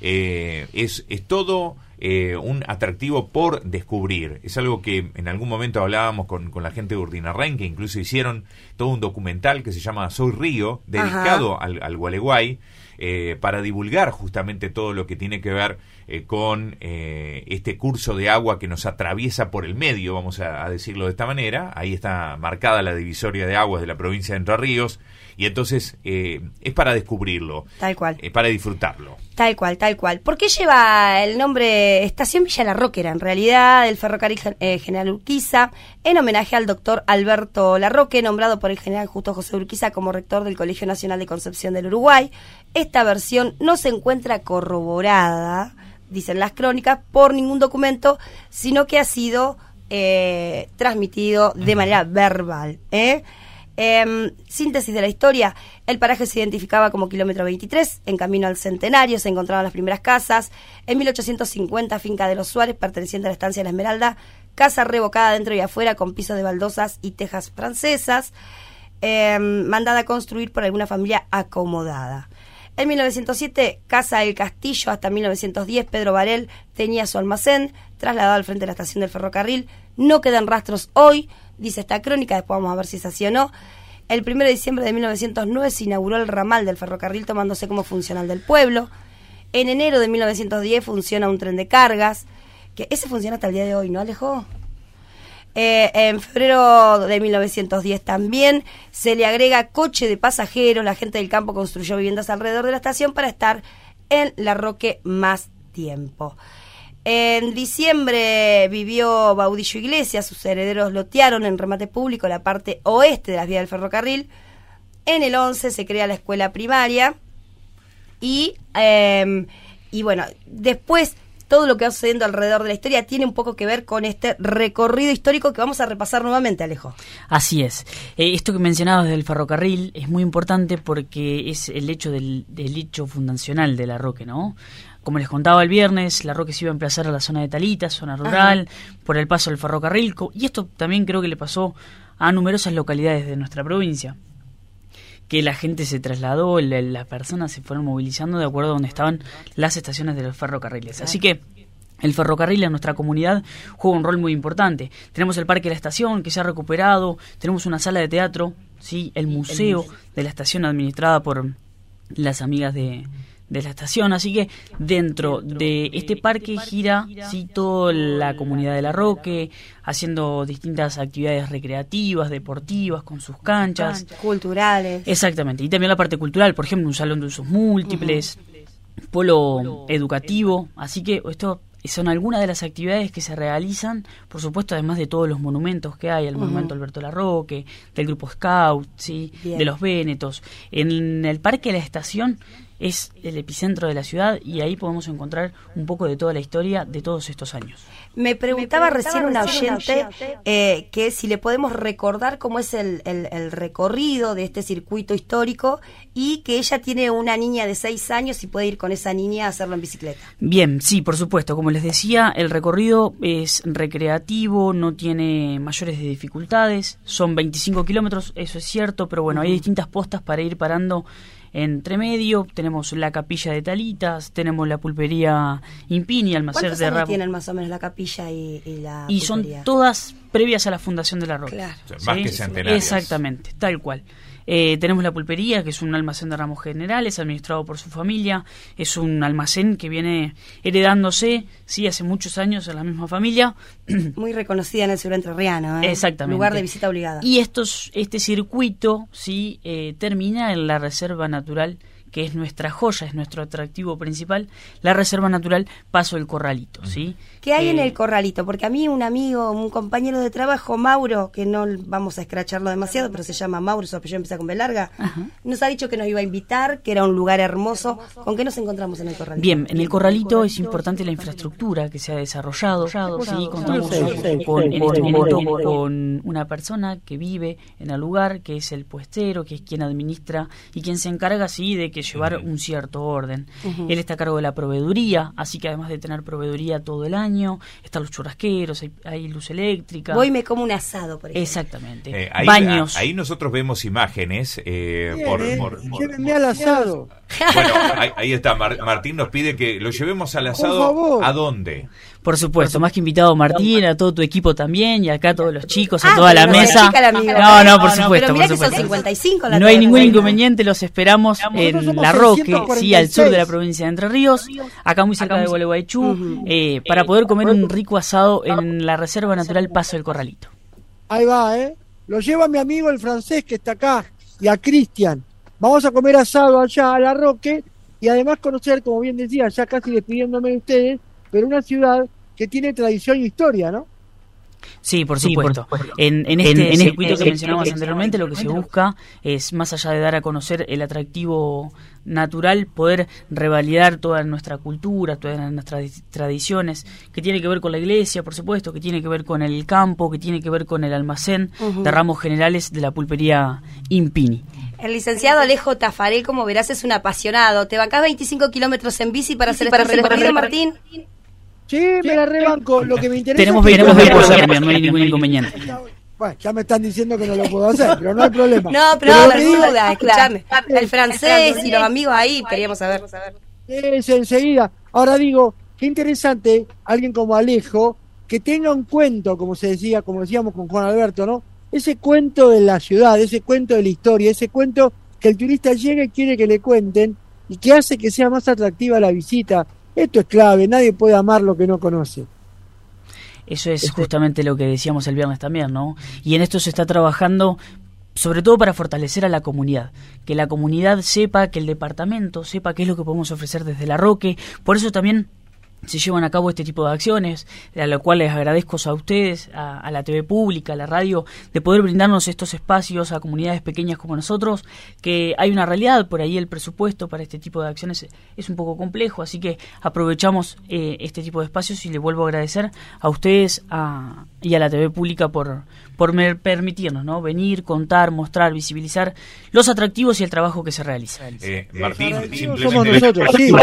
Es todo un atractivo por descubrir. Es algo que en algún momento hablábamos con la gente de Urdinarrain, que incluso hicieron todo un documental que se llama Soy Río, dedicado al Gualeguay, para divulgar justamente todo lo que tiene que ver con este curso de agua que nos atraviesa por el medio, vamos a decirlo de esta manera. Ahí está marcada la divisoria de aguas de la provincia de Entre Ríos, y entonces es para descubrirlo, tal cual, para disfrutarlo. Tal cual. ¿Por qué lleva el nombre Estación Villa La Roquera, en realidad, del ferrocarril General Urquiza, en homenaje al doctor Alberto Larroque, nombrado por el general Justo José Urquiza como rector del Colegio Nacional de Concepción del Uruguay? Esta versión no se encuentra corroborada, dicen las crónicas, por ningún documento, sino que ha sido transmitido de manera verbal. Síntesis de la historia: el paraje se identificaba como kilómetro 23, en camino al Centenario se encontraban las primeras casas. En 1850, finca de los Suárez, perteneciente a la estancia de la Esmeralda, casa revocada dentro y afuera con pisos de baldosas y tejas francesas, mandada a construir por alguna familia acomodada. En 1907, Casa del Castillo. Hasta 1910, Pedro Varel tenía su almacén, trasladado al frente de la estación del ferrocarril. No quedan rastros hoy, dice esta crónica, después vamos a ver si es así o no. El 1 de diciembre de 1909 se inauguró el ramal del ferrocarril, tomándose como funcional del pueblo. En enero de 1910 funciona un tren de cargas, que ese funciona hasta el día de hoy, ¿no, Alejo? En febrero de 1910 también se le agrega coche de pasajeros. La gente del campo construyó viviendas alrededor de la estación para estar en Larroque más tiempo. En diciembre vivió Baudillo Iglesias, sus herederos lotearon en remate público la parte oeste de las vías del ferrocarril. En el 11 se crea la escuela primaria y bueno, después todo lo que va sucediendo alrededor de la historia tiene un poco que ver con este recorrido histórico que vamos a repasar nuevamente, Alejo. Así es. Esto que mencionabas del ferrocarril es muy importante porque es el hecho del hecho fundacional de Larroque, ¿no? Como les contaba el viernes, Larroque se iba a emplazar a la zona de Talita, zona rural, por el paso del ferrocarril, y esto también creo que le pasó a numerosas localidades de nuestra provincia, que la gente se trasladó, las personas se fueron movilizando de acuerdo a donde estaban las estaciones de los ferrocarriles. Así que el ferrocarril en nuestra comunidad juega un rol muy importante. Tenemos el Parque de la Estación, que se ha recuperado, tenemos una sala de teatro, ¿sí? El museo de la estación, administrada por las amigas de la estación. Así que dentro de este parque gira, ¿sí?, toda la comunidad de Larroque, haciendo distintas actividades recreativas, deportivas, con sus canchas, culturales. Exactamente. Y también la parte cultural, por ejemplo, un salón de usos múltiples, polo educativo. Así que esto son algunas de las actividades que se realizan, por supuesto, además de todos los monumentos que hay, el monumento Alberto Larroque, del grupo Scout, ¿sí?, de los Vénetos. En el Parque de la Estación es el epicentro de la ciudad y ahí podemos encontrar un poco de toda la historia de todos estos años. Me preguntaba recién una oyente que si le podemos recordar cómo es el recorrido de este circuito histórico, y que ella tiene una niña de 6 años y puede ir con esa niña a hacerlo en bicicleta. Bien, sí, por supuesto. Como les decía, el recorrido es recreativo, no tiene mayores dificultades. Son 25 kilómetros, eso es cierto, pero bueno, hay distintas postas para ir parando entre medio. Tenemos la capilla de Talitas, tenemos la pulpería Impini, almacén de ¿Cuántos años tienen más o menos la capilla y la pulpería? Y son todas previas a la fundación de Larroque. Claro. O sea, más que centenarias. Exactamente, tal cual. Tenemos la pulpería, que es un almacén de ramos generales, administrado por su familia. Es un almacén que viene heredándose, sí, hace muchos años en la misma familia. Muy reconocida en el sur entrerriano, Exactamente. Lugar de visita obligada. Y este circuito, sí, termina en la Reserva Natural, que es nuestra joya, es nuestro atractivo principal, la Reserva Natural Paso del Corralito, ¿sí? ¿Qué hay en el Corralito? Porque a mí un amigo, un compañero de trabajo, Mauro, que no vamos a escracharlo demasiado, pero se llama Mauro, su apellido empieza con B larga, nos ha dicho que nos iba a invitar, que era un lugar hermoso. ¿Con qué nos encontramos en el Corralito? Bien, en el Corralito es importante la infraestructura que se ha desarrollado, ¿sí? Contamos en este momento con una persona que vive en el lugar, que es el puestero, que es quien administra y quien se encarga, sí, de que que llevar un cierto orden. Él está a cargo de la proveeduría, así que además de tener proveeduría todo el año, están los churrasqueros, hay luz eléctrica. Voy y me como un asado, por ejemplo. Exactamente. Baños. Ahí nosotros vemos imágenes. Llévenme al asado. Bueno, ahí está. Martín nos pide que lo llevemos al asado. ¿A dónde? Por supuesto, más que invitado Martín, a todo tu equipo también, y acá a todos los chicos, a toda la mesa. No, por supuesto. Pero mirá que son 55 no hay ningún inconveniente, los esperamos en La Roque, sí, al sur de la provincia de Entre Ríos, acá muy cerca de Gualeguaychú, para poder comer un rico asado en la Reserva Natural Paso del Corralito. Ahí va, lo lleva mi amigo el francés que está acá, y a Cristian. Vamos a comer asado allá a La Roque, y además conocer, como bien decía, ya casi despidiéndome de ustedes, pero una ciudad que tiene tradición y historia, ¿no? Sí, por supuesto. En este circuito que mencionamos anteriormente, lo que se busca es, más allá de dar a conocer el atractivo natural, poder revalidar toda nuestra cultura, todas nuestras tradiciones, que tiene que ver con la iglesia, por supuesto, que tiene que ver con el campo, que tiene que ver con el almacén de ramos generales de la pulpería Impini. El licenciado Alejo Tafarel, como verás, es un apasionado. ¿Te bancás 25 kilómetros en bici para hacer este recorrido, Martín? Sí, me la rebanco. Lo que me interesa tenemos es que no hay ningún inconveniente. Bueno, ya me están diciendo que no lo puedo hacer, pero no hay problema. No, pero no hay duda, escuchame. El francés y los amigos ahí, queríamos saber. Eso enseguida. Ahora digo, qué interesante alguien como Alejo, que tenga un cuento, como decíamos con Juan Alberto, ¿no? Ese cuento de la ciudad, ese cuento de la historia, ese cuento que el turista llega y quiere que le cuenten y que hace que sea más atractiva la visita. Esto es clave, nadie puede amar lo que no conoce. Eso es justamente lo que decíamos el viernes también, ¿no? Y en esto se está trabajando sobre todo para fortalecer a la comunidad, que la comunidad sepa, que el departamento sepa qué es lo que podemos ofrecer desde La Roque. Por eso también se llevan a cabo este tipo de acciones, a lo cual les agradezco a ustedes, a la TV pública, a la radio, de poder brindarnos estos espacios a comunidades pequeñas como nosotros, que hay una realidad, por ahí el presupuesto para este tipo de acciones es un poco complejo, así que aprovechamos este tipo de espacios y le vuelvo a agradecer a ustedes y a la TV pública por permitirnos, ¿no?, venir, contar, mostrar, visibilizar los atractivos y el trabajo que se realiza. Martín, simplemente... Somos nosotros, sí.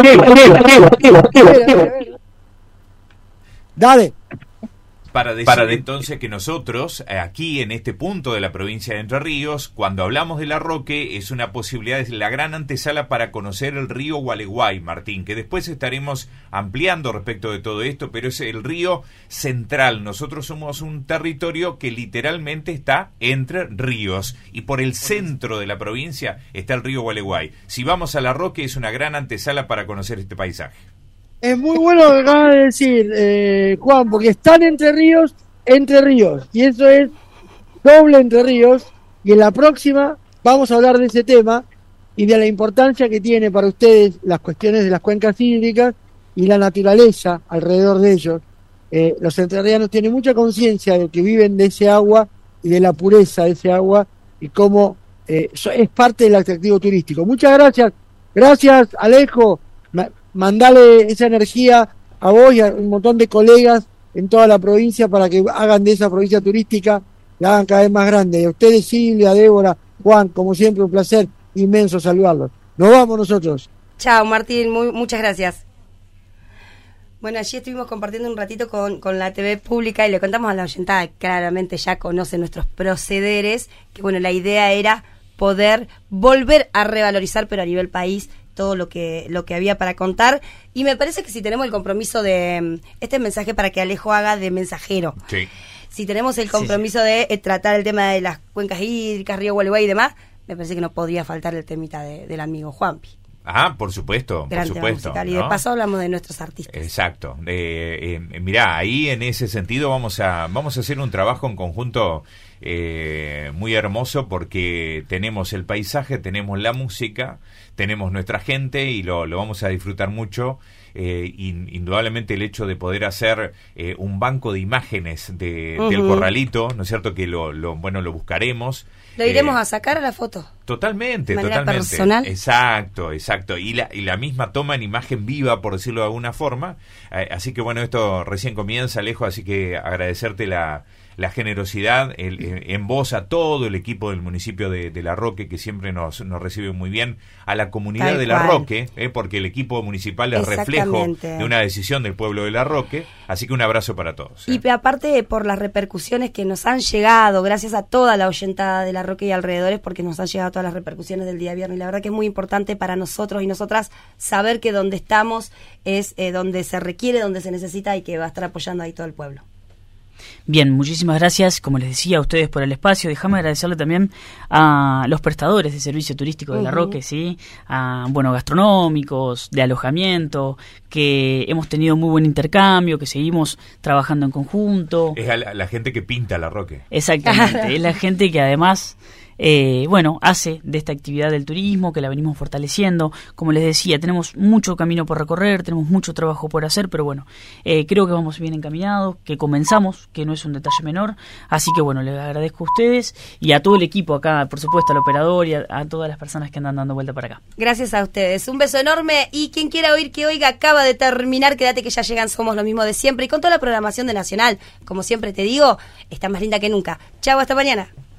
Dale. Para decir entonces que nosotros, aquí en este punto de la provincia de Entre Ríos, cuando hablamos de La Roque, es una posibilidad, es la gran antesala para conocer el río Gualeguay, Martín, que después estaremos ampliando respecto de todo esto, pero es el río central. Nosotros somos un territorio que literalmente está entre ríos, y por el centro de la provincia está el río Gualeguay. Si vamos a La Roque, es una gran antesala para conocer este paisaje. Es muy bueno lo que acabas de decir, Juan, porque están entre ríos, y eso es doble Entre Ríos, y en la próxima vamos a hablar de ese tema y de la importancia que tiene para ustedes las cuestiones de las cuencas hídricas y la naturaleza alrededor de ellos. Los entrerrianos tienen mucha conciencia de que viven de ese agua y de la pureza de ese agua y cómo es parte del atractivo turístico. Muchas gracias Alejo. Mandale esa energía a vos y a un montón de colegas en toda la provincia para que hagan de esa provincia turística, la hagan cada vez más grande. A ustedes, Silvia, Débora, Juan, como siempre, un placer inmenso saludarlos. Nos vamos nosotros. Chao, Martín, muchas gracias. Bueno, allí estuvimos compartiendo un ratito con la TV pública y le contamos a la oyentada, que claramente ya conoce nuestros procederes, que bueno, la idea era poder volver a revalorizar, pero a nivel país, todo lo que había para contar, y me parece que si tenemos el compromiso de este mensaje para que Alejo haga de mensajero, sí. Si tenemos el compromiso de tratar el tema de las cuencas hídricas, río Gualeguay y demás, me parece que no podía faltar el temita del amigo Juanpi. Ah, por supuesto, por supuesto. Musical, ¿no? Y de paso hablamos de nuestros artistas. Exacto. Mirá, ahí en ese sentido vamos a hacer un trabajo en conjunto muy hermoso, porque tenemos el paisaje, tenemos la música, tenemos nuestra gente y lo vamos a disfrutar mucho. Indudablemente el hecho de poder hacer un banco de imágenes del Corralito, ¿no es cierto? Que lo buscaremos. Lo iremos a sacar a la foto. Totalmente, de manera totalmente. Personal. Exacto. Y la misma toma en imagen viva, por decirlo de alguna forma. Así que bueno, esto recién comienza, Alejo, así que agradecerte la la generosidad en voz a todo el equipo del municipio de La Roque, que siempre nos recibe muy bien, a la comunidad Tal de La cual. Roque, porque el equipo municipal es reflejo Exactamente. de una decisión del pueblo de La Roque, así que un abrazo para todos. Y aparte por las repercusiones que nos han llegado, gracias a toda la oyentada de La Roque y alrededores, porque nos han llegado todas las repercusiones del día viernes. Y la verdad que es muy importante para nosotros y nosotras saber que donde estamos es donde se requiere, donde se necesita y que va a estar apoyando ahí todo el pueblo. Bien, muchísimas gracias, como les decía, a ustedes por el espacio. Déjame agradecerle también a los prestadores de servicio turístico de La Roque, ¿sí? A, gastronómicos, de alojamiento, que hemos tenido muy buen intercambio, que seguimos trabajando en conjunto. Es a la gente que pinta La Roque. Exactamente, es la gente que además hace de esta actividad del turismo, que la venimos fortaleciendo. Como les decía, tenemos mucho camino por recorrer, tenemos mucho trabajo por hacer, pero creo que vamos bien encaminados, que comenzamos, que no es un detalle menor. Así que les agradezco a ustedes y a todo el equipo acá, por supuesto al operador y a todas las personas que andan dando vuelta para acá. Gracias a ustedes, un beso enorme, y quien quiera oír que oiga, acaba de terminar, quédate que ya llegan Somos lo mismo de siempre, y con toda la programación de Nacional, como siempre te digo, está más linda que nunca. Chau, hasta mañana.